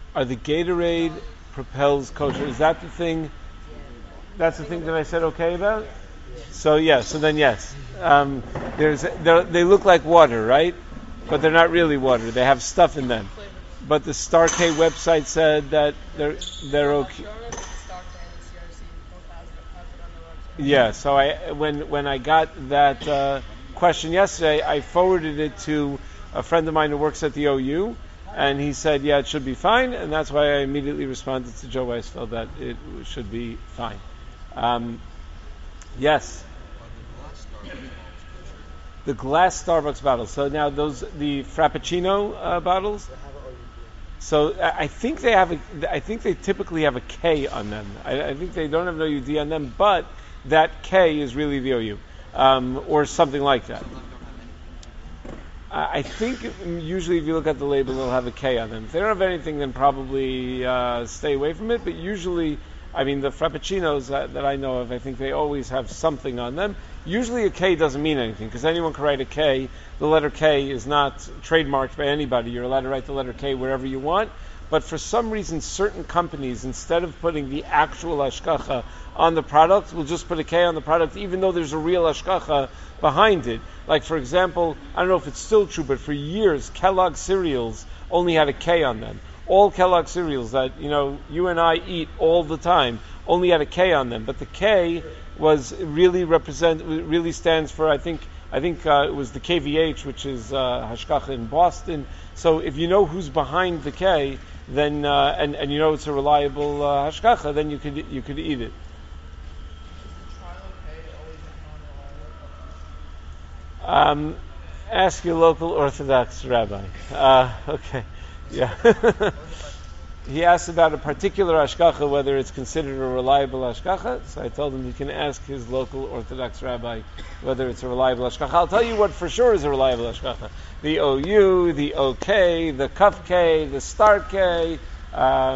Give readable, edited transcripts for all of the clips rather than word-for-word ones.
Are the Gatorade propels kosher? Is that the thing? That's the thing that I said okay about? So yeah, so then yes. They look like water, right? But they're not really water. They have stuff in them. But the Star K website said that they're okay. Yeah, so when I got that question yesterday, I forwarded it to a friend of mine who works at the OU, and he said, yeah, it should be fine, and that's why I immediately responded to Joe Weisfeld that it should be fine. Yes. The glass Starbucks bottles. So now the Frappuccino bottles. So I think I think they typically have a K on them. I think they don't have an OUD on them, but that K is really the OU, or something like that. I think usually if you look at the label, they'll have a K on them. If they don't have anything, then probably stay away from it. But usually, I mean, the Frappuccinos that I know of, I think they always have something on them. Usually a K doesn't mean anything, because anyone can write a K. The letter K is not trademarked by anybody. You're allowed to write the letter K wherever you want. But for some reason, certain companies, instead of putting the actual hashgacha on the product, will just put a K on the product, even though there's a real hashgacha behind it. Like, for example, I don't know if it's still true, but for years, Kellogg cereals only had a K on them. All Kellogg cereals that, you and I eat all the time only had a K on them. But the K really stands for, I think it was the KVH, which is hashgacha in Boston. So if you know who's behind the K, then and you know it's a reliable hashgacha, then you could eat it. Ask your local Orthodox rabbi. Okay, yeah. He asked about a particular hashgacha, whether it's considered a reliable hashgacha. So I told him he can ask his local Orthodox rabbi whether it's a reliable hashgacha. I'll tell you what for sure is a reliable hashgacha: the OU, the OK, the Kuf K, the Star K, the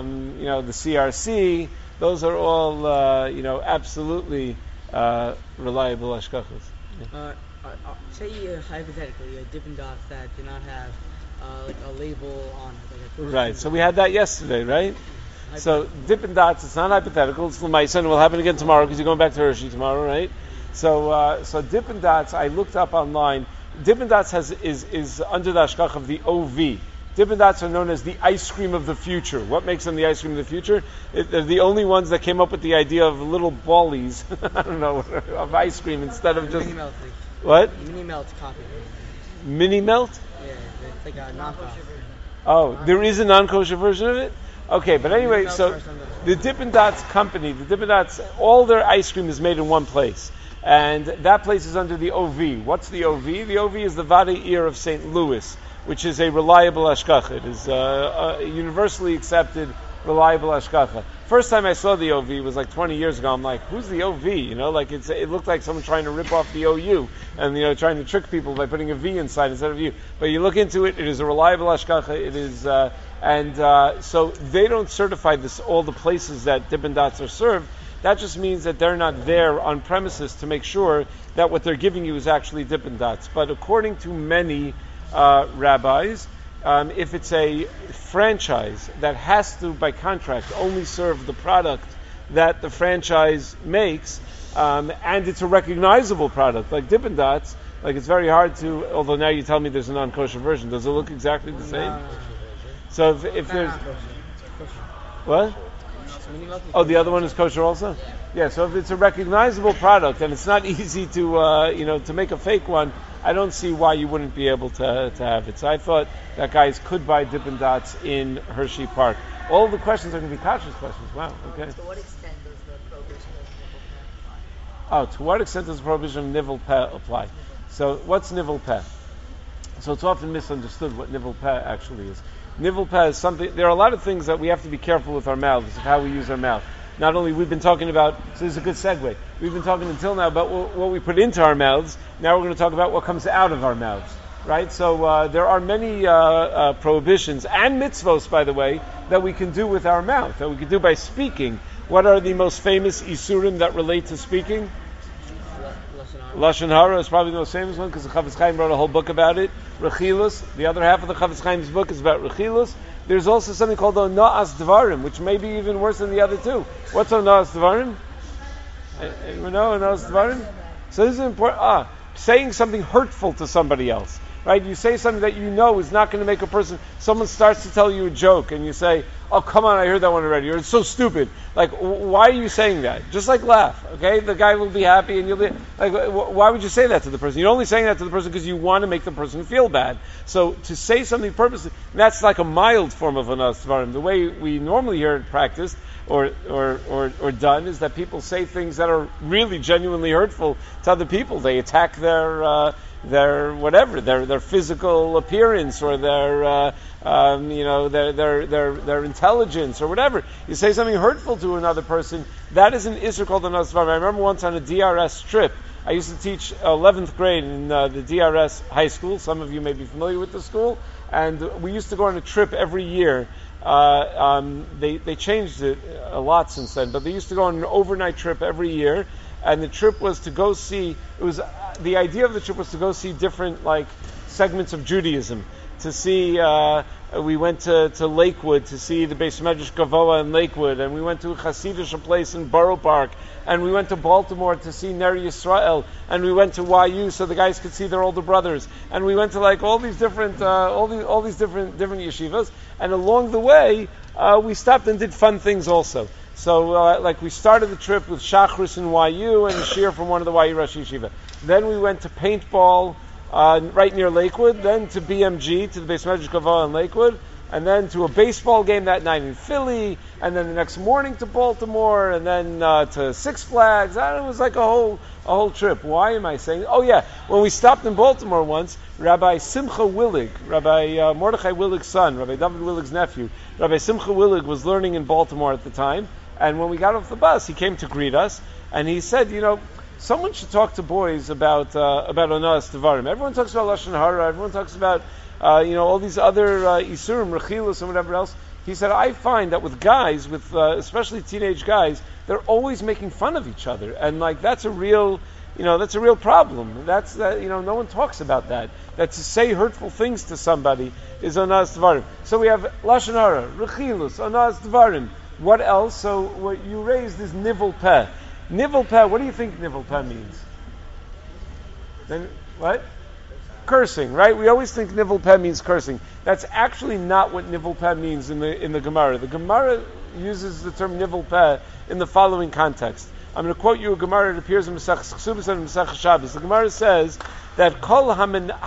CRC. Those are all absolutely reliable hashgachas. Yeah. Say hypothetically a Dippin' Dots that did not have like a label on it. Right. So we had that yesterday, right? So Dippin' Dots, it's not hypothetical. It's L'maisa, and it will happen again tomorrow because you're going back to Hershey tomorrow, right? So Dippin' Dots, I looked up online. Dippin' Dots is under the hashgach of the OV. Dippin' Dots are known as the ice cream of the future. What makes them the ice cream of the future? They're the only ones that came up with the idea of little ballies, I don't know, of ice cream instead of just... Mini Melt. What? Mini Melt copy. Mini Melt? Yeah, it's like a knockoff. Oh, there is a non-kosher version of it? Okay, but anyway, so the Dippin' Dots company, all their ice cream is made in one place. And that place is under the OV. What's the OV? The OV is the Vade Ir of St. Louis, which is a reliable hashgacha. It is a universally accepted, reliable hashgacha. First time I saw the OV was like 20 years ago. I'm like, who's the OV? It looked like someone trying to rip off the OU and, trying to trick people by putting a V inside instead of U. But you look into it, it is a reliable hashgacha. It is, so they don't certify all the places that Dippin' Dots are served. That just means that they're not there on premises to make sure that what they're giving you is actually Dippin' Dots. But according to many rabbis, if it's a franchise that has to, by contract, only serve the product that the franchise makes, and it's a recognizable product, like Dippin' Dots, like it's very hard to, although now you tell me there's a non-kosher version, does it look exactly the same? No. So if there's... What? Oh, the other one is kosher also? Yeah, so if it's a recognizable product and it's not easy to, to make a fake one, I don't see why you wouldn't be able to have it. So I thought that guys could buy Dippin' Dots in Hershey Park. All of the questions are going to be cautious questions. Wow, okay. To what extent does the prohibition of nivel peh apply? Oh, to what extent does the prohibition of nivel peh apply? So what's nivel peh? So it's often misunderstood what nivel peh actually is. Nivel peh is something, there are a lot of things that we have to be careful with our mouths, of how we use our mouth. Not only we've been talking about, so this is a good segue, we've been talking until now about what we put into our mouths, now we're going to talk about what comes out of our mouths, right? So there are many prohibitions, and mitzvos, by the way, that we can do with our mouth, that we can do by speaking. What are the most famous isurim that relate to speaking? Lashon Hara. Lashon Hara is probably the most famous one because the Chafetz Chaim wrote a whole book about it. Rechilus. The other half of the Chafetz Chaim's book is about Rechilus. There's also something called Ona'as Dvarim, which may be even worse than the other two. What's Ona'as Dvarim? Anyone know Ona'as Dvarim? So this is important. Saying something hurtful to somebody else. Right? You say something that you know is not going to make a person. Someone starts to tell you a joke, and you say, "Oh, come on, I heard that one already." Or it's so stupid. Like, why are you saying that? Just like laugh, okay? The guy will be happy, and you'll be like, why would you say that to the person? You're only saying that to the person because you want to make the person feel bad. So to say something purposely, that's like a mild form of Onas Dvarim. The way we normally hear it practiced or done is that people say things that are really genuinely hurtful to other people. They attack their whatever, their physical appearance or their intelligence or whatever. You say something hurtful to another person, that is an Isser called Onas Dvarim. I remember once on a DRS trip, I used to teach 11th grade in the DRS high school. Some of you may be familiar with the school. And we used to go on a trip every year. They changed it a lot since then, but they used to go on an overnight trip every year. And the trip was to go see, the idea of the trip was to go see different segments of Judaism. To see, we went to Lakewood to see the Beis Medrash Gavoa in Lakewood, and we went to a Hasidic place in Borough Park, and we went to Baltimore to see Ner Yisrael, and we went to YU so the guys could see their older brothers, and we went to all these different different yeshivas, and along the way we stopped and did fun things also. So we started the trip with Shachris in YU and a shir from one of the YU Rosh Yeshiva. Then we went to paintball right near Lakewood, then to BMG, to the Beis Medrash Gavoa in Lakewood, and then to a baseball game that night in Philly, and then the next morning to Baltimore, and then to Six Flags. It was like a whole trip. Why am I saying? Oh yeah, when we stopped in Baltimore once, Rabbi Simcha Willig, Rabbi Mordechai Willig's son, Rabbi David Willig's nephew, Rabbi Simcha Willig was learning in Baltimore at the time, and when we got off the bus, he came to greet us, and he said, someone should talk to boys about Onas Dvarim. Everyone talks about Lashon Hara. Everyone talks about all these other Isurim, Rechilus, and whatever else. He said, I find that with guys, with especially teenage guys, they're always making fun of each other, and that's a real problem. No one talks about that. That to say hurtful things to somebody is Onas Dvarim. So we have Lashon Hara, Rechilus, Onas Dvarim. What else? So what you raised is Nivel Peh. Nivel Peh, what do you think Nivel Peh means? Then what? Cursing, right? We always think Nivel Peh means cursing. That's actually not what Nivel Peh means in the Gemara. The Gemara uses the term Nivel Peh in the following context. I'm going to quote you a Gemara that appears in Masech Chsubas and Masech Shabbos. The Gemara says that Hakol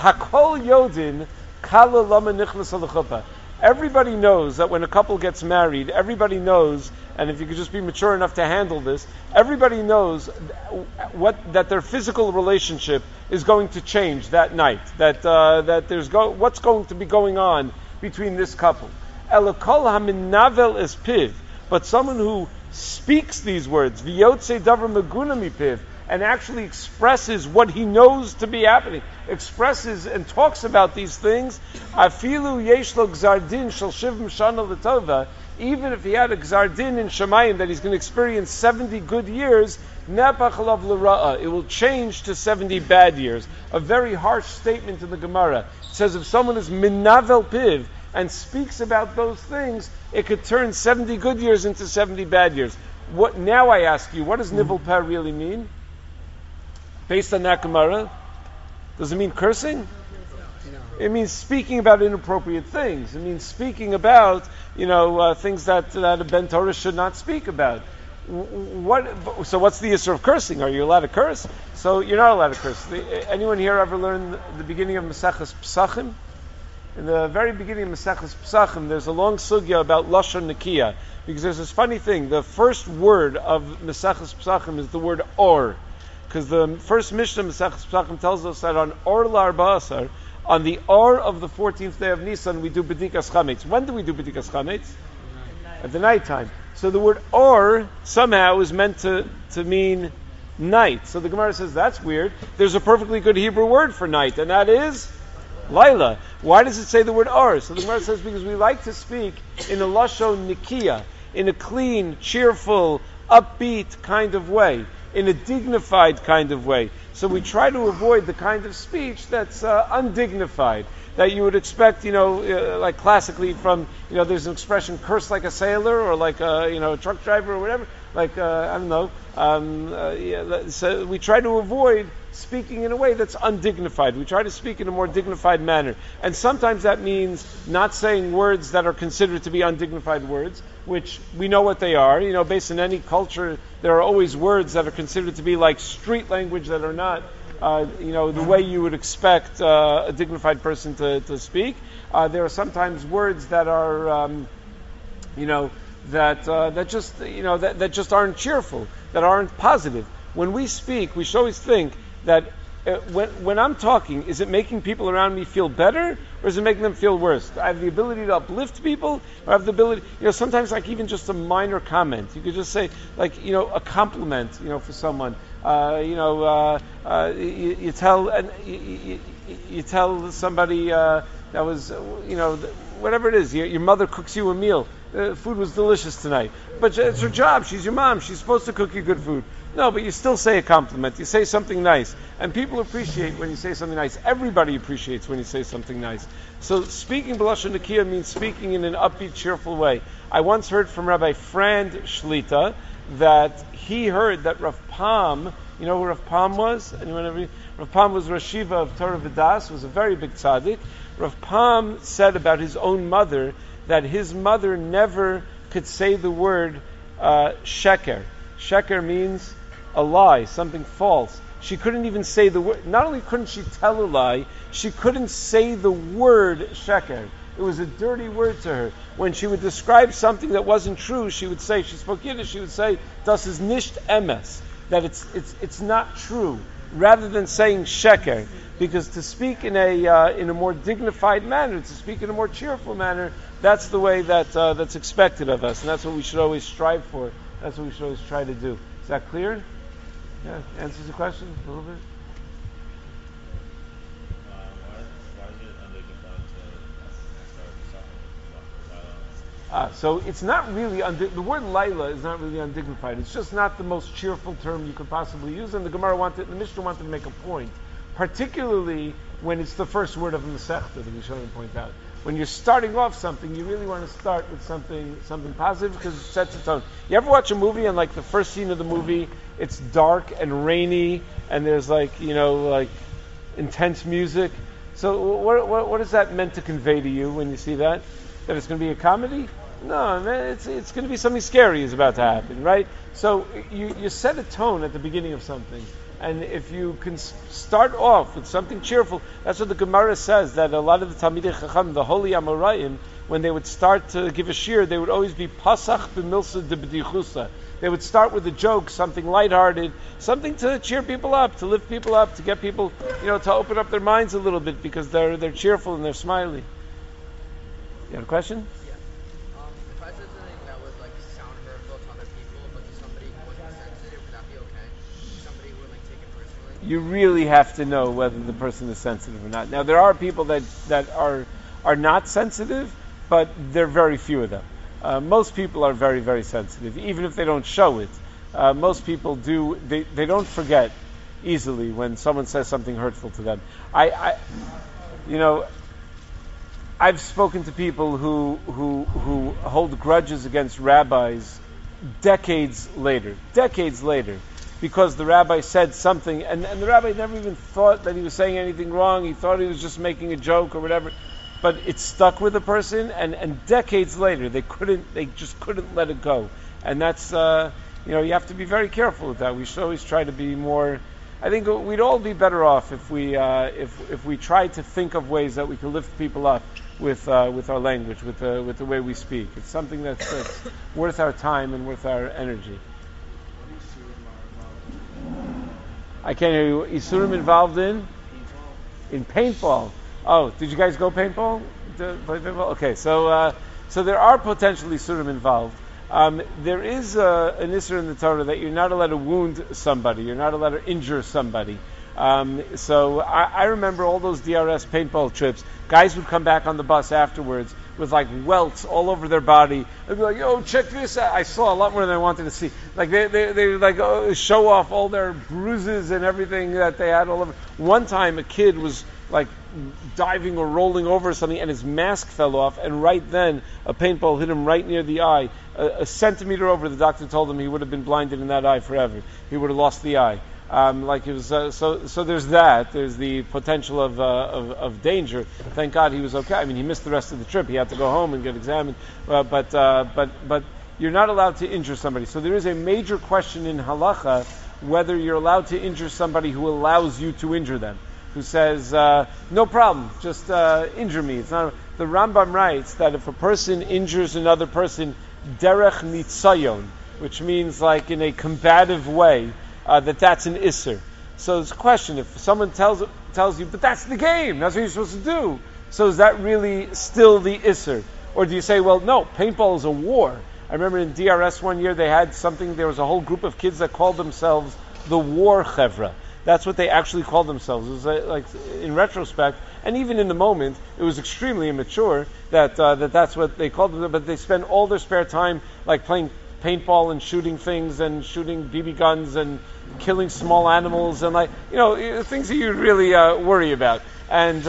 Yodin Kala Lama Nichlas Al Chuppah. Everybody knows that when a couple gets married, everybody knows, and if you could just be mature enough to handle this, everybody knows that their physical relationship is going to change that night. That there's what's going to be going on between this couple. Elokol haminavel is piv, but someone who speaks these words, v'yotze davar meguna mipiv, and actually expresses what he knows to be happening, expresses and talks about these things, afilu yesh lo gzar din shel shivim shana l'tova, even if he had a gzar din in Shemayim that he's going to experience 70 good years, nepach alav l'ra'a, it will change to 70 bad years. A very harsh statement in the Gemara. It says if someone is minavel piv and speaks about those things, it could turn 70 good years into 70 bad years. What now? I ask you, what does nivel peh really mean? Based on that Gemara, does it mean cursing? No. It means speaking about inappropriate things. It means speaking about, things that a Ben Torah should not speak about. So what's the issue of cursing? Are you allowed to curse? So you're not allowed to curse. Anyone here ever learned the beginning of Maseches Pesachim? In the very beginning of Maseches Pesachim, there's a long sugya about Lashon Nekiya, because there's this funny thing. The first word of Maseches Pesachim is the word or. Because the first Mishnah Maseches Pesachim tells us that on Or L'Arba'asar, on the Or of the 14th day of Nisan, we do B'dikas Chametz. When do we do B'dikas Chametz? At the night time. So the word Or somehow is meant to mean night. So the Gemara says, that's weird. There's a perfectly good Hebrew word for night, and that is Laila. Why does it say the word Or? So the Gemara says, because we like to speak in a Lashon Nikiya, in a clean, cheerful, upbeat kind of way, in a dignified kind of way. So we try to avoid the kind of speech that's undignified, that you would expect, like classically from, there's an expression, curse like a sailor, or like a truck driver or whatever, like, I don't know. So we try to avoid speaking in a way that's undignified. We try to speak in a more dignified manner. And sometimes that means not saying words that are considered to be undignified words, which we know what they are. Based in any culture, there are always words that are considered to be like street language that are not, the way you would expect a dignified person to speak. There are sometimes words that are, that just aren't cheerful, that aren't positive. When we speak, we should always think that when I'm talking, is it making people around me feel better, or is it making them feel worse? I have the ability to uplift people, or I have the ability, sometimes like even just a minor comment. You could just say, like, a compliment, for someone. You tell somebody that was, whatever it is, your mother cooks you a meal. Food was delicious tonight. But it's her job. She's your mom. She's supposed to cook you good food. No, but you still say a compliment. You say something nice. And people appreciate when you say something nice. Everybody appreciates when you say something nice. So speaking B'lashon Nekiya means speaking in an upbeat, cheerful way. I once heard from Rabbi Frand Shlita that he heard that Rav Pam, you know who Rav Pam was? Anyone ever? Rav Pam was Rosh Yeshiva of Torah V'das, was a very big tzaddik. Rav Pam said about his own mother that his mother never could say the word sheker. Sheker means a lie, something false. She couldn't even say the word. Not only couldn't she tell a lie, she couldn't say the word sheker. It was a dirty word to her. When she would describe something that wasn't true, she would say, she spoke Yiddish, she would say, das ist nicht emes, that it's not true, rather than saying sheker. Because to speak in a more dignified manner, to speak in a more cheerful manner, that's the way that's expected of us, and that's what we should always strive for. That's what we should always try to do. Is that clear? Yeah, answers the question a little bit. Why is it undignified to start something? So it's not really, the word Laila is not really undignified. It's just not the most cheerful term you could possibly use, and the Mishnah wanted to make a point, particularly when it's the first word of the Masechta, the Rishonim point out. When you're starting off something, you really want to start with something positive because it sets a tone. You ever watch a movie and like the first scene of the movie, it's dark and rainy and there's like intense music. So what is that meant to convey to you when you see that? That it's going to be a comedy? No, man, it's going to be something scary is about to happen, right? So you set a tone at the beginning of something. And if you can start off with something cheerful, that's what the Gemara says, that a lot of the Talmidei Chacham, the holy Amoraim, when they would start to give a shir, they would always be pasach b'milsa de b'dichusa. They would start with a joke, something lighthearted, something to cheer people up, to lift people up, to get people, to open up their minds a little bit because they're cheerful and they're smiley. You have a question? Yeah. If I said something that was like sound hurtful to other people, but to somebody who wasn't sensitive, would that be okay? Somebody who would like take it personally? You really have to know whether the person is sensitive or not. Now there are people that are not sensitive, but there are very few of them. Most people are very, very sensitive, even if they don't show it. Most people do. They don't forget easily when someone says something hurtful to them. I've spoken to people who hold grudges against rabbis decades later, because the rabbi said something, and the rabbi never even thought that he was saying anything wrong. He thought he was just making a joke or whatever. But it stuck with the person, and decades later, they just couldn't let it go. And that's, you have to be very careful with that. We should always try to be more. I think we'd all be better off if we tried to think of ways that we can lift people up with our language, with the way we speak. It's something that's worth our time and worth our energy. I can't hear you. Isurim involved in paintball. Oh, did you guys go paintball? Play paintball? Okay, so there are potentially Isurim involved. There is an Isur in the Torah that you're not allowed to wound somebody. You're not allowed to injure somebody. So I remember all those DRS paintball trips. Guys would come back on the bus afterwards with like welts all over their body. They'd be like, "Yo, check this out." I saw a lot more than I wanted to see. Like they would like show off all their bruises and everything that they had all over. One time, a kid was like diving or rolling over something, and his mask fell off, and right then a paintball hit him right near the eye, a centimeter over. The doctor told him he would have been blinded in that eye forever. He would have lost the eye. Like it was, so there's that. There's the potential of danger. Thank God he was okay. I mean, he missed the rest of the trip. He had to go home and get examined. But you're not allowed to injure somebody. So there is a major question in halacha whether you're allowed to injure somebody who allows you to injure them, who says no problem, just injure me. It's not. The Rambam writes that if a person injures another person derech nitzayon, which means like in a combative way, that's an isser. So it's a question, if someone tells you, but that's the game, that's what you're supposed to do. So is that really still the isser? Or do you say, well, no, paintball is a war. I remember in DRS one year they had something, there was a whole group of kids that called themselves the War Chevra. That's what they actually called themselves. It was like in retrospect, and even in the moment, it was extremely immature that's what they called them, but they spend all their spare time like playing paintball and shooting things and shooting BB guns and killing small animals and things that you really worry about. And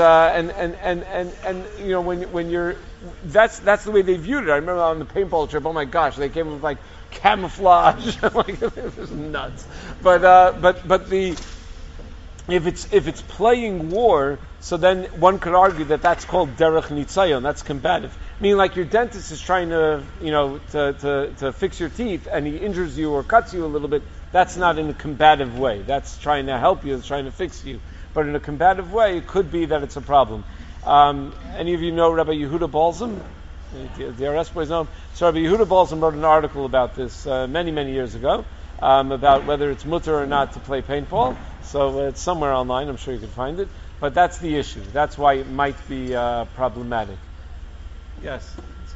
when you're that's the way they viewed it. I remember on the paintball trip. Oh my gosh, they came with like camouflage. Like it was nuts. But if it's playing war, so then one could argue that that's called derech nitzayon. That's combative. Meaning, like your dentist is trying to to fix your teeth, and he injures you or cuts you a little bit. That's not in a combative way. That's trying to help you. It's trying to fix you. But in a combative way, it could be that it's a problem. Any of you know Rabbi Yehuda Balzam? The DRS boys know him. So Rabbi Yehuda Balzam wrote an article about this many, many years ago, about whether it's mutter or not to play paintball. So it's somewhere online. I'm sure you can find it. But that's the issue. That's why it might be problematic. Yes.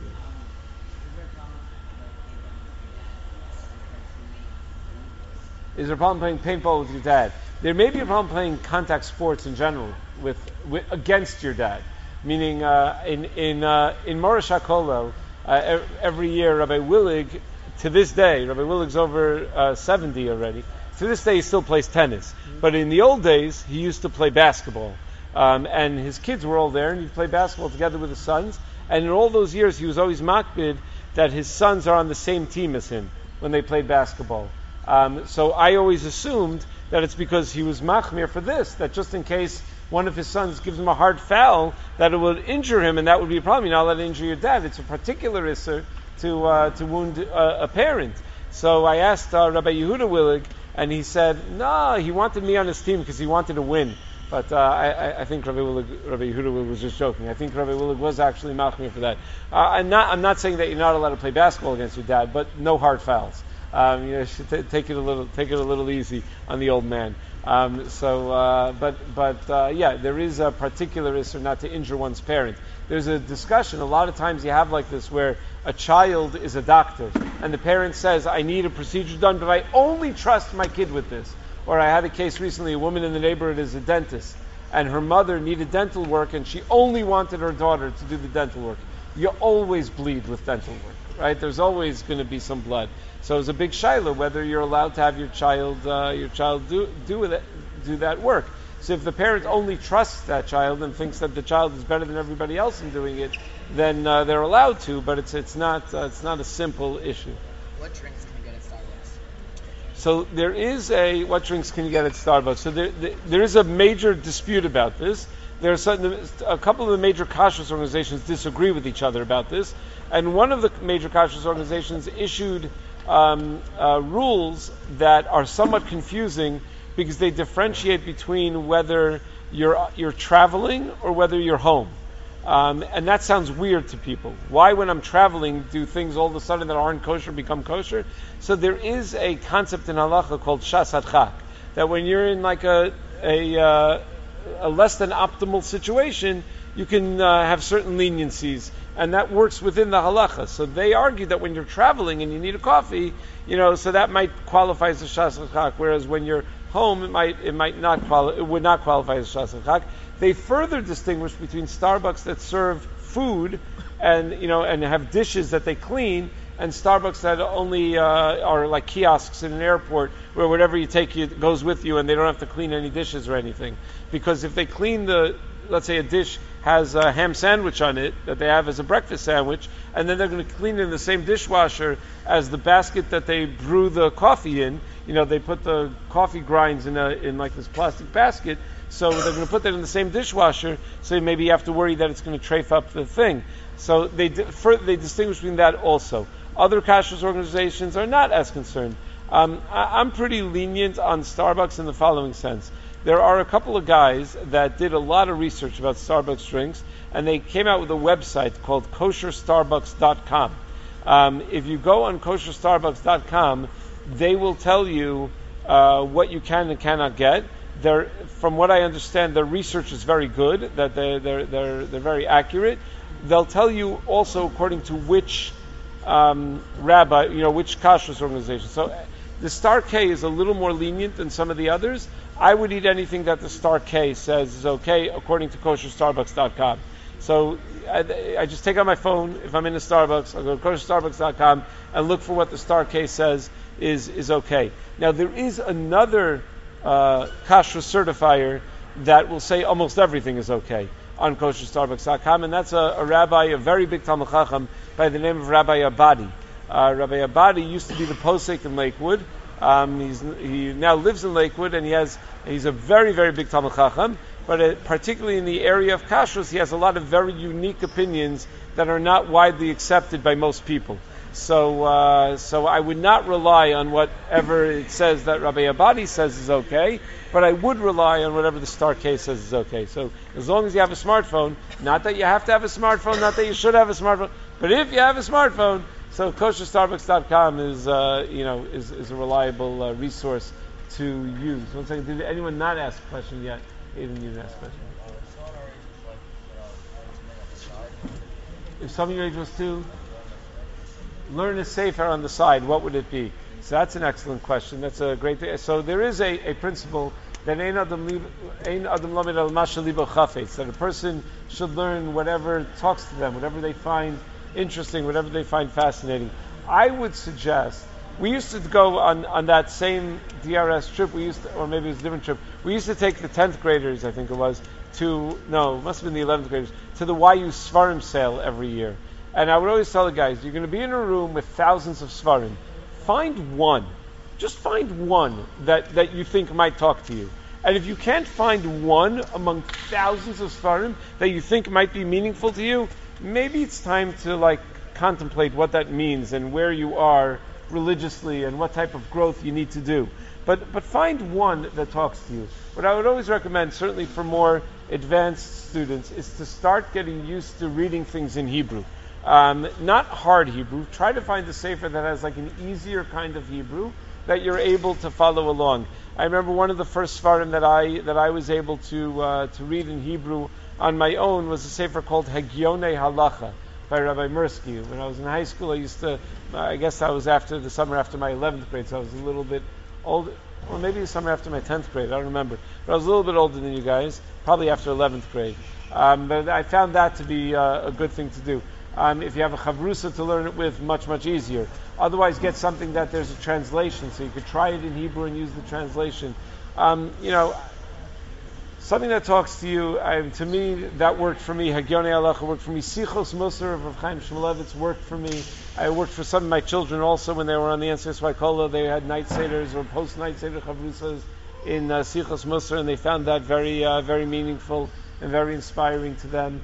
Is there a problem playing paintball with your dad? There may be a problem playing contact sports in general with against your dad. Meaning, in Morosh HaKollel, every year Rabbi Willig, to this day, Rabbi Willig's over 70 already. To this day, he still plays tennis. But in the old days, he used to play basketball. And his kids were all there, and he'd play basketball together with his sons. And in all those years, he was always makbid that his sons are on the same team as him when they played basketball. So I always assumed that it's because he was machmir for this, that just in case one of his sons gives him a hard foul, that it would injure him, and that would be a problem. You're not allowed to injure your dad. It's a particular isser to wound a parent. So I asked Rabbi Yehuda Willig, and he said, no, he wanted me on his team because he wanted to win. But I think Rabbi Yehuda Willig was just joking. I think Rabbi Willig was actually machmir for that. I'm not saying that you're not allowed to play basketball against your dad, but no hard fouls. You should take it a little easy on the old man. Yeah, there is a particular issue not to injure one's parent. There's a discussion. A lot of times you have like this where a child is a doctor and the parent says, "I need a procedure done, but I only trust my kid with this." Or I had a case recently. A woman in the neighborhood is a dentist, and her mother needed dental work, and she only wanted her daughter to do the dental work. You always bleed with dental work, right? There's always going to be some blood. So it's a big shaila whether you're allowed to have your child do that work. So if the parent only trusts that child and thinks that the child is better than everybody else in doing it, then they're allowed to. But it's not a simple issue. What drinks can you get at Starbucks? So there is what drinks can you get at Starbucks? So there is a major dispute about this. There are a couple of the major kashrus organizations disagree with each other about this, and one of the major kashrus organizations issued rules that are somewhat confusing because they differentiate between whether you're traveling or whether you're home. And that sounds weird to people. Why, when I'm traveling, do things all of a sudden that aren't kosher become kosher? So there is a concept in halacha called shas hadchak, that when you're in like a less than optimal situation, you can have certain leniencies, and that works within the halacha. So they argue that when you're traveling and you need a coffee, so that might qualify as a shas hadchak, whereas when you're home, it would not qualify as Shas Chag. They further distinguish between Starbucks that serve food and have dishes that they clean, and Starbucks that only are like kiosks in an airport where whatever you take goes with you, and they don't have to clean any dishes or anything. Because if they clean let's say a dish has a ham sandwich on it that they have as a breakfast sandwich, and then they're going to clean it in the same dishwasher as the basket that they brew the coffee in. They put the coffee grinds in like this plastic basket, so they're going to put that in the same dishwasher, so maybe you have to worry that it's going to trafe up the thing. So they distinguish between that also. Other kashrus organizations are not as concerned. I'm pretty lenient on Starbucks in the following sense. There are a couple of guys that did a lot of research about Starbucks drinks, and they came out with a website called kosherstarbucks.com. If you go on kosherstarbucks.com, they will tell you what you can and cannot get. From what I understand, their research is very good, that they're very accurate. They'll tell you also according to which rabbi, which kashrus organization. So the Star K is a little more lenient than some of the others. I would eat anything that the Star K says is okay according to kosherstarbucks.com. So I just take out my phone. If I'm in a Starbucks, I'll go to kosherstarbucks.com and look for what the Star K says is okay. Now there is another kashrus certifier that will say almost everything is okay on kosherstarbucks.com, and that's a rabbi, a very big Talmud Chacham by the name of Rabbi Abadi. Rabbi Abadi used to be the posek in Lakewood. He now lives in Lakewood, and he's a very, very big Talmud Chacham, but particularly in the area of kashrus, he has a lot of very unique opinions that are not widely accepted by most people. So I would not rely on whatever it says that Rabbi Abadi says is okay, but I would rely on whatever the Star K says is okay. So as long as you have a smartphone, not that you have to have a smartphone, not that you should have a smartphone, but if you have a smartphone, so kosherstarbucks.com is a reliable resource to use. One second, did anyone not ask a question yet? Aiden, you didn't ask a question. If some of your age was to learn a sefer on the side, what would it be? So that's an excellent question. That's a great thing. So there is a principle that ein adam lamed al ma shelibo chafetz, that a person should learn whatever talks to them, whatever they find interesting, whatever they find fascinating. I would suggest, we used to go on that same DRS trip, or maybe it was a different trip, we used to take the 10th graders, I think it was, it must have been the 11th graders, to the YU Svarim sale every year. And I would always tell the guys, you're going to be in a room with thousands of Svarim. Find one. Just find one that you think might talk to you. And if you can't find one among thousands of Svarim that you think might be meaningful to you, maybe it's time to contemplate what that means and where you are religiously and what type of growth you need to do. But find one that talks to you. What I would always recommend, certainly for more advanced students, is to start getting used to reading things in Hebrew. Not hard Hebrew. Try to find a sefer that has an easier kind of Hebrew that you're able to follow along. I remember one of the first Svarim that I was able to read in Hebrew on my own was a sefer called Hagyonei Halacha by Rabbi Mirsky. When I was in high school, I guess that was after the summer after my 11th grade, so I was a little bit old, or maybe the summer after my 10th grade, I don't remember. But I was a little bit older than you guys, probably after 11th grade. But I found that to be a good thing to do. If you have a chavrusa to learn it with, much, much easier. Otherwise, get something that there's a translation, so you could try it in Hebrew and use the translation. Something that talks to you, to me, that worked for me. Hagyonei Halacha worked for me. Sichos Musar of Rav Chaim Shmulevitz worked for me. I worked for some of my children also when they were on the NCSY Kola. They had night seders or post-night seder chavrusas in Sichos Musar, and they found that very, very meaningful and very inspiring to them.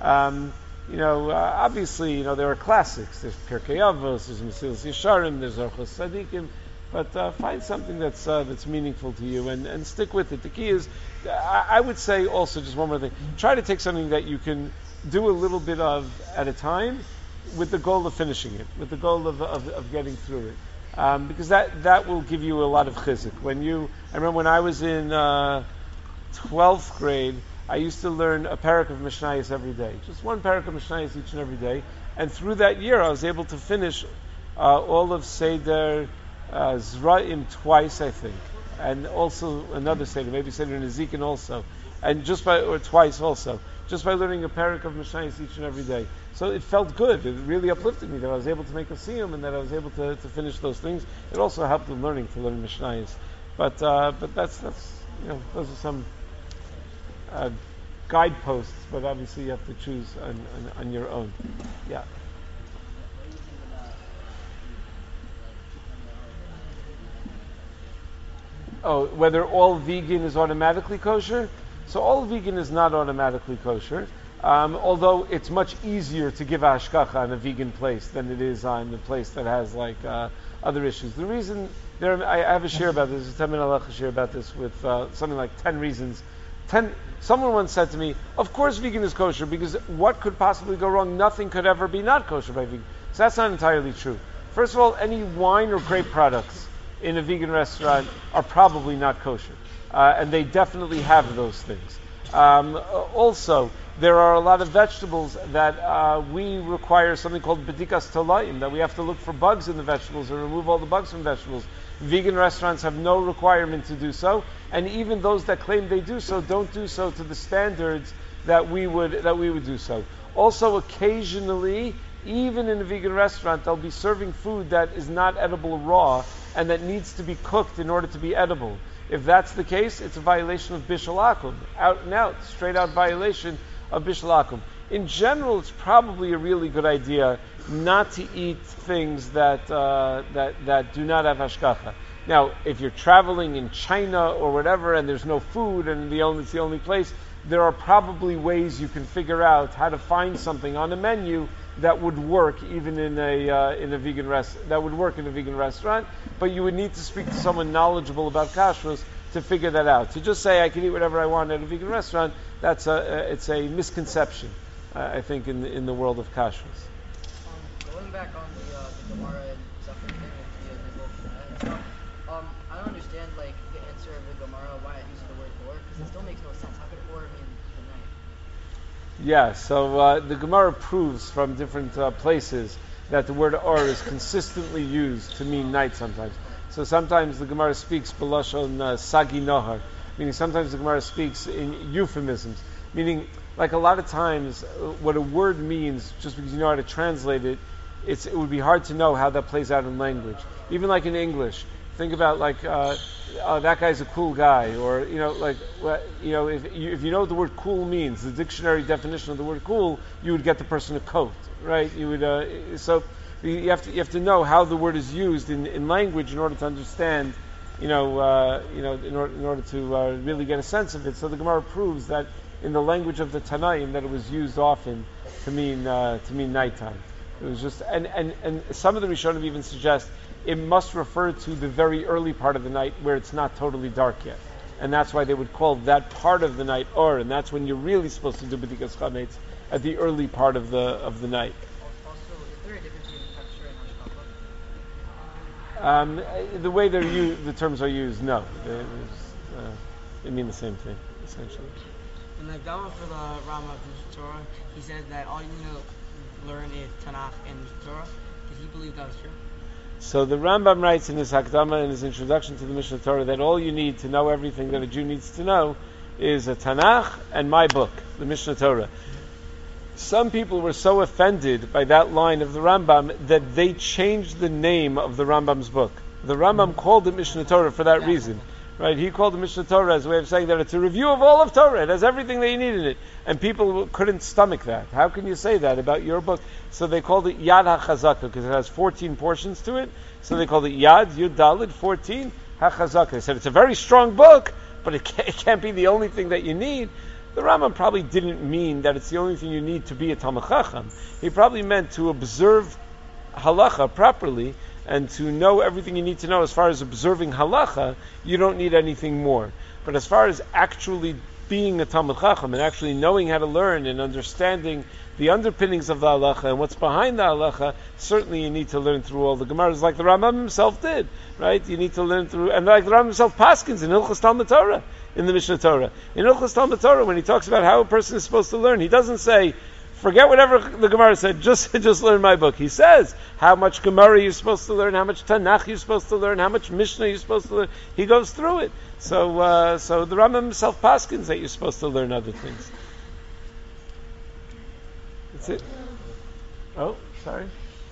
Obviously, there are classics. There's Pirkei Avos, there's Mesilas Yesharim, there's Orchos Tzadikim. But find something that's meaningful to you and stick with it. The key is, I would say also, just one more thing, try to take something that you can do a little bit of at a time with the goal of finishing it, with the goal of getting through it. Because that will give you a lot of chizuk. I remember when I was in 12th grade, I used to learn a parak of Mishnayos every day. Just one parak of Mishnayos each and every day. And through that year, I was able to finish all of Seder Zra'im twice, I think. and also another Seder, maybe Seder Nezikin also, and or twice also, just by learning a parak of Mishnayos each and every day. So it felt good. It really uplifted me that I was able to make a siyum and that I was able to finish those things. It also helped in learning to learn Mishnayos. But that's those are some guideposts. But obviously you have to choose on your own. Yeah. Oh, whether all vegan is automatically kosher? So all vegan is not automatically kosher, although it's much easier to give hashgacha on a vegan place than it is on the place that has other issues. The reason I have a share about this, a 10-minute halacha share about this with something like 10 reasons. Someone once said to me, of course vegan is kosher, because what could possibly go wrong? Nothing could ever be not kosher by vegan. So that's not entirely true. First of all, any wine or grape products in a vegan restaurant are probably not kosher. And they definitely have those things. Also, there are a lot of vegetables that we require something called bedikas tolayim, that we have to look for bugs in the vegetables and remove all the bugs from vegetables. Vegan restaurants have no requirement to do so, and even those that claim they do so don't do so to the standards that we would do so. Also, occasionally, even in a vegan restaurant, they'll be serving food that is not edible raw and that needs to be cooked in order to be edible. If that's the case, it's a violation of Bishul Akum, out and out, straight out violation of Bishul Akum. In general, it's probably a really good idea not to eat things that do not have hashgacha. Now, if you're traveling in China or whatever, and there's no food, and it's the only place, there are probably ways you can figure out how to find something on a menu that would work even in a vegan restaurant, but you would need to speak to someone knowledgeable about kashrus to figure that out. To just say I can eat whatever I want at a vegan restaurant, it's a misconception, I think, in the world of kashrus. Going back on the Gemara and suffering thing with the Nigel, I don't understand the answer of the Gemara why it uses the word or, because it still makes no sense. How could or mean the night? Yeah, so the Gemara proves from different places that the word or is consistently used to mean night sometimes. So sometimes the Gemara speaks b'lashon sagi nohar, meaning sometimes the Gemara speaks in euphemisms, meaning like a lot of times what a word means, just because you know how to translate it, it would be hard to know how that plays out in language. Even like in English, think about that guy's a cool guy, or if you know what the word cool means, the dictionary definition of the word cool, you would get the person a coat, right? You would so you have to know how the word is used in language in order to understand, in order to really get a sense of it. So the Gemara proves that in the language of the Tanaim that it was used often to mean nighttime. It was just and some of the Rishonim even suggest it must refer to the very early part of the night where it's not totally dark yet. And that's why they would call that part of the night or, and that's when you're really supposed to do B'dikas Chametz, at the early part of the night. Also, is there a difference between Hashkafa? The way the terms are used, no. They mean the same thing, essentially. In the Gemara for the Rambam of Torah, he says that all you need to learn is Tanakh and Torah. Does he believe that was true? So the Rambam writes in his Hakdama, in his introduction to the Mishnah Torah, that all you need to know everything that a Jew needs to know is a Tanakh and my book, the Mishnah Torah. Some people were so offended by that line of the Rambam that they changed the name of the Rambam's book. The Rambam called it Mishnah Torah for that reason. Right? He called the Mishnah Torah as a way of saying that it's a review of all of Torah. It has everything that you need in it. And people couldn't stomach that. How can you say that about your book? So they called it Yad HaChazaka because it has 14 portions to it. So they called it Yad, Yud Daled, 14, HaChazaka. They said it's a very strong book, but it can't be the only thing that you need. The Rambam probably didn't mean that it's the only thing you need to be a Talmid Chacham. He probably meant to observe halacha properly, and to know everything you need to know as far as observing halacha, you don't need anything more. But as far as actually being a Talmid Chacham and actually knowing how to learn and understanding the underpinnings of the halacha and what's behind the halacha, certainly you need to learn through all the Gemaras, like the Rambam himself did, right? You need to learn through, and like the Rambam himself paskins in Hilchos Talmud Torah, in the Mishnah Torah. In Hilchos Talmud Torah, when he talks about how a person is supposed to learn, he doesn't say, Forget whatever the Gemara said. Just learn my book. He says how much Gemara you're supposed to learn, how much Tanakh you're supposed to learn, how much Mishnah you're supposed to learn. He goes through it. So the Rambam himself paskins that you're supposed to learn other things. That's it. Oh, sorry.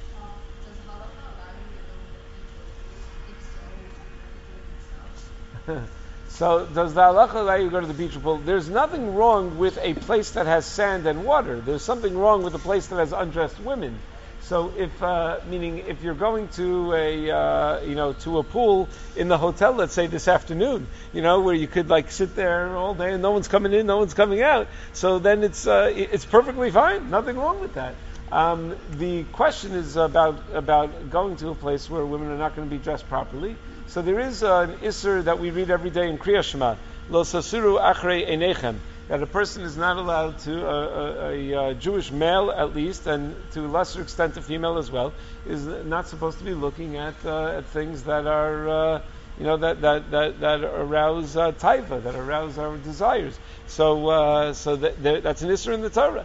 So does the halacha allow you to go to the beach pool? There's nothing wrong with a place that has sand and water. There's something wrong with a place that has undressed women. So meaning if you're going to to a pool in the hotel, let's say this afternoon, where you could like sit there all day and no one's coming in, no one's coming out. So then it's perfectly fine. Nothing wrong with that. The question is about going to a place where women are not going to be dressed properly. So there is an isser that we read every day in Kriya Shema, Lo sasuru achrei einechem, that a person is not allowed to, a Jewish male at least, and to a lesser extent a female as well, is not supposed to be looking at things that are that arouse taiva, that arouse our desires. So that's an isser in the Torah.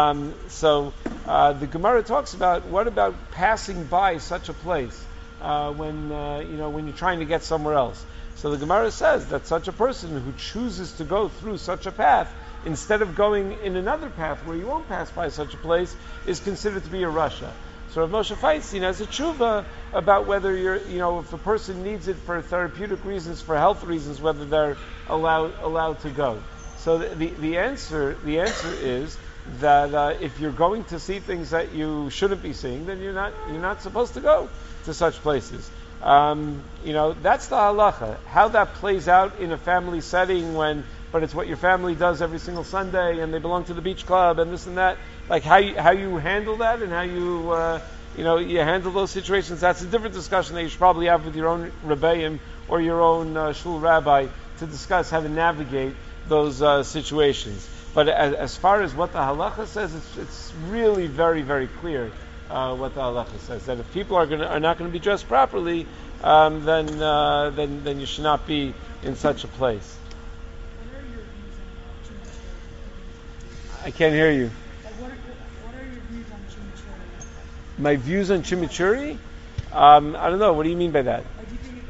The Gemara talks about what about passing by such a place when you're trying to get somewhere else. So the Gemara says that such a person who chooses to go through such a path instead of going in another path where you won't pass by such a place is considered to be a rasha. So Rav Moshe Feinstein has a tshuva about whether if a person needs it for therapeutic reasons, for health reasons, whether they're allowed to go. So the answer is that if you're going to see things that you shouldn't be seeing, then you're not supposed to go to such places. That's the halacha. How that plays out in a family setting but it's what your family does every single Sunday, and they belong to the beach club and this and that. Like how you handle that and how you handle those situations. That's a different discussion that you should probably have with your own rebbeim or your own shul rabbi to discuss how to navigate those situations. But as far as what the halacha says, it's really very, very clear what the halacha says. That if people are not going to be dressed properly, then you should not be in such a place. I can't hear you. What are your views on chimichurri? My views on chimichurri? I don't know. What do you mean by that? Do you think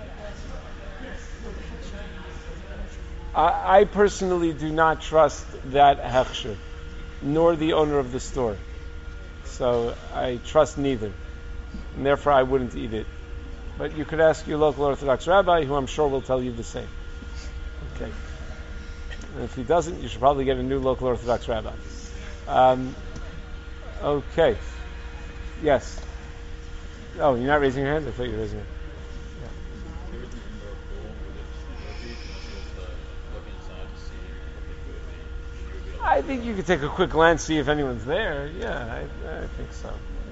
I personally do not trust that hechsher, nor the owner of the store. So I trust neither, and therefore I wouldn't eat it. But you could ask your local Orthodox rabbi, who I'm sure will tell you the same. Okay. And if he doesn't, you should probably get a new local Orthodox rabbi. Okay. Yes. Oh, you're not raising your hand? I thought you were raising your hand. I think you could take a quick glance, see if anyone's there. Yeah, I think so.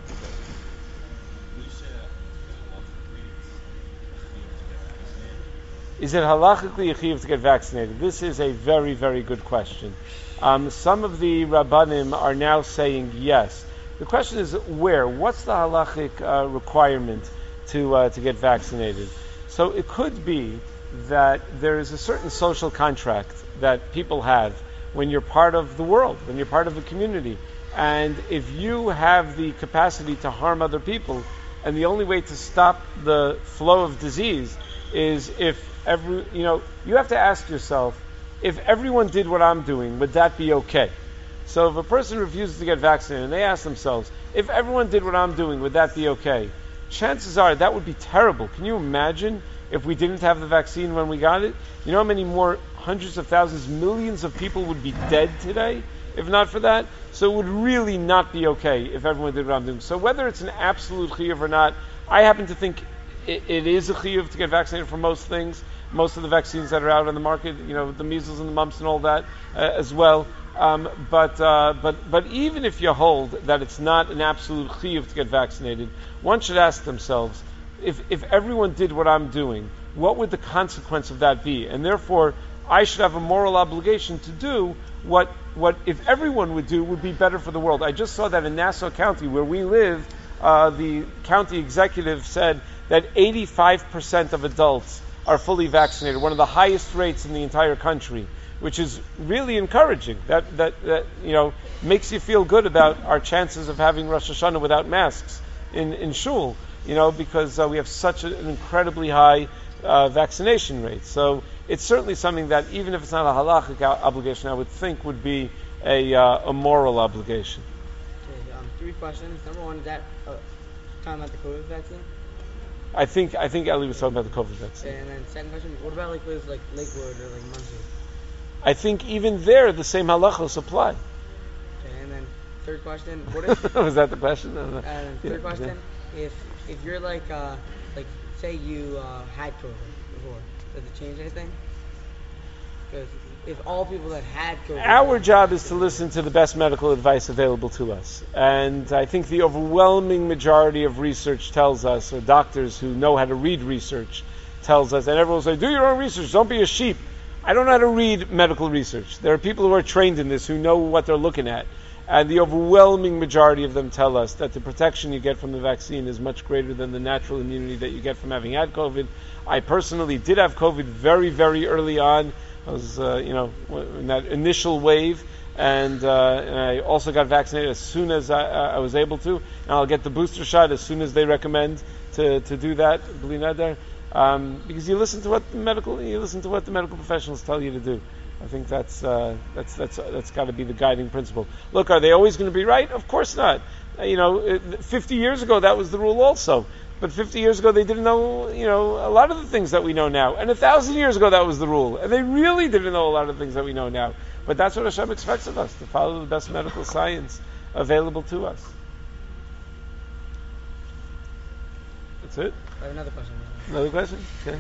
Is it halachically a chiyuv to get vaccinated? This is a very, very good question. Some of the rabbanim are now saying yes. The question is where? What's the halachic requirement to get vaccinated? So it could be that there is a certain social contract that people have when you're part of the world, when you're part of a community. And if you have the capacity to harm other people, and the only way to stop the flow of disease is if you have to ask yourself, if everyone did what I'm doing, would that be okay? So if a person refuses to get vaccinated and they ask themselves, if everyone did what I'm doing, would that be okay? Chances are that would be terrible. Can you imagine if we didn't have the vaccine when we got it? You know how many more hundreds of thousands, millions of people would be dead today if not for that? So it would really not be okay if everyone did what I'm doing. So whether it's an absolute chiyuv or not, I happen to think it is a chiyuv to get vaccinated for most things. Most of the vaccines that are out on the market, the measles and the mumps and all that as well. But even if you hold that it's not an absolute chiyuv to get vaccinated, one should ask themselves, if everyone did what I'm doing, what would the consequence of that be? And therefore, I should have a moral obligation to do what if everyone would do would be better for the world. I just saw that in Nassau County, where we live, the county executive said that 85% of adults are fully vaccinated, one of the highest rates in the entire country. which is really encouraging. That makes you feel good about our chances of having Rosh Hashanah without masks in shul. Because we have such an incredibly high vaccination rate. So it's certainly something that, even if it's not a halachic obligation, I would think would be a moral obligation. Okay, 3 questions. Number 1, is that talking about the COVID vaccine? I think Ellie was talking about the COVID vaccine. Okay, and then second question, what about places like Lakewood or like Muncie? I think even there the same halachos apply. Okay, and then third question, what if was that the question? No. And third question, if you're like say you had COVID before, does it change anything? Because if all people that had COVID... Our job is to listen to the best medical advice available to us. And I think the overwhelming majority of research tells us, or doctors who know how to read research tells us, and everyone will say, do your own research, don't be a sheep. I don't know how to read medical research. There are people who are trained in this, who know what they're looking at. And the overwhelming majority of them tell us that the protection you get from the vaccine is much greater than the natural immunity that you get from having had COVID. I personally did have COVID very, very early on. I was, in that initial wave, and I also got vaccinated as soon as I was able to. And I'll get the booster shot as soon as they recommend to do that. Because you listen to what the medical professionals tell you to do. I think that's got to be the guiding principle. Look, are they always going to be right? Of course not. 50 years ago that was the rule also. But 50 years ago they didn't know, a lot of the things that we know now. And 1,000 years ago that was the rule. And they really didn't know a lot of the things that we know now. But that's what Hashem expects of us, to follow the best medical science available to us. That's it? I have another question. Another question? Okay.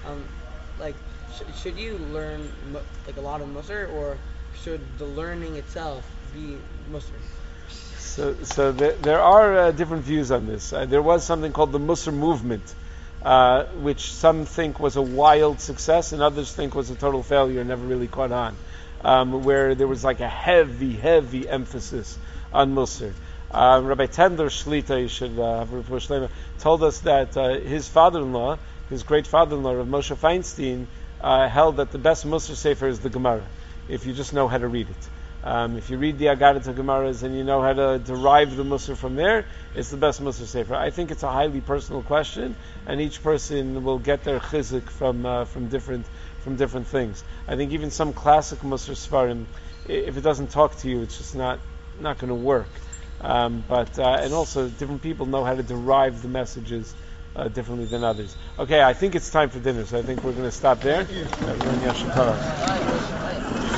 Should you learn a lot of Musar, or should the learning itself be Musar? So there are different views on this. There was something called the Musar movement, which some think was a wild success and others think was a total failure and never really caught on, where there was like a heavy emphasis on Musar. Rabbi Tendler Shlita, you should have Rav Shlema, told us that his father-in-law, his great father-in-law, Rav Moshe Feinstein, held that the best Musar Sefer is the Gemara, if you just know how to read it. If you read the Agadah Gemaras and you know how to derive the Musar from there, it's the best Musar Sefer. I think it's a highly personal question, and each person will get their chizuk from different things. I think even some classic Musar Sfarim, if it doesn't talk to you, it's just not going to work. And also different people know how to derive the messages differently than others. Okay, I think it's time for dinner, so I think we're going to stop there. Everyone, Yasher Torah.